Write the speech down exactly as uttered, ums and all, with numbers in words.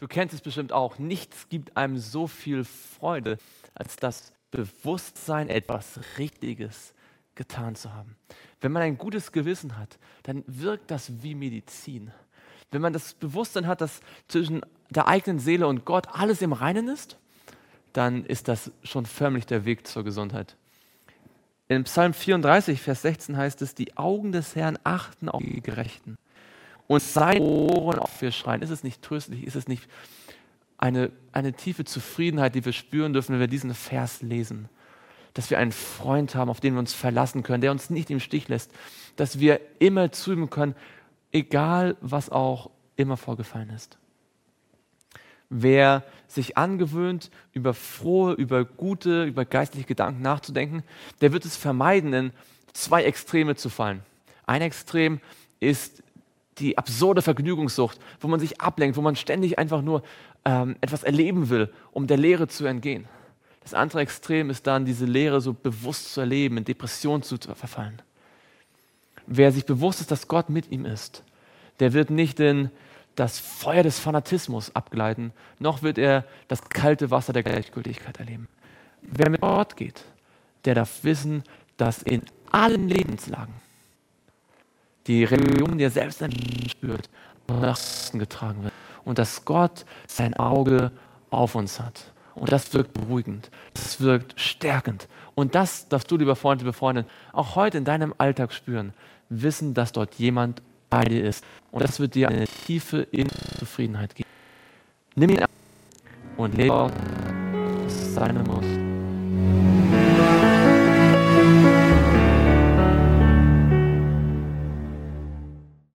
Du kennst es bestimmt auch. Nichts gibt einem so viel Freude, als das Bewusstsein, etwas Richtiges getan zu haben. Wenn man ein gutes Gewissen hat, dann wirkt das wie Medizin. Wenn man das Bewusstsein hat, dass zwischen der eigenen Seele und Gott alles im Reinen ist, dann ist das schon förmlich der Weg zur Gesundheit. In Psalm vierunddreißig, Vers sechzehn heißt es, die Augen des Herrn achten auf die Gerechten und seine Ohren auf ihr Schreien. Ist es nicht tröstlich? Ist es nicht eine, eine tiefe Zufriedenheit, die wir spüren dürfen, wenn wir diesen Vers lesen? Dass wir einen Freund haben, auf den wir uns verlassen können, der uns nicht im Stich lässt, dass wir immer zu ihm können, egal was auch immer vorgefallen ist. Wer sich angewöhnt, über frohe, über gute, über geistliche Gedanken nachzudenken, der wird es vermeiden, in zwei Extreme zu fallen. Ein Extrem ist die absurde Vergnügungssucht, wo man sich ablenkt, wo man ständig einfach nur ähm, etwas erleben will, um der Leere zu entgehen. Das andere Extrem ist dann, diese Leere so bewusst zu erleben, in Depression zu verfallen. Wer sich bewusst ist, dass Gott mit ihm ist, der wird nicht in das Feuer des Fanatismus abgleiten, noch wird er das kalte Wasser der Gleichgültigkeit erleben. Wer mit Gott geht, der darf wissen, dass in allen Lebenslagen die Religion, die er selbst spürt, nach außen getragen wird und dass Gott sein Auge auf uns hat. Und das wirkt beruhigend, das wirkt stärkend. Und das darfst du, lieber Freund, liebe Freundin, auch heute in deinem Alltag spüren. Wissen, dass dort jemand bei dir ist. Und das wird dir eine tiefe innere Zufriedenheit geben. Nimm ihn an und lebe aus seinem Mund.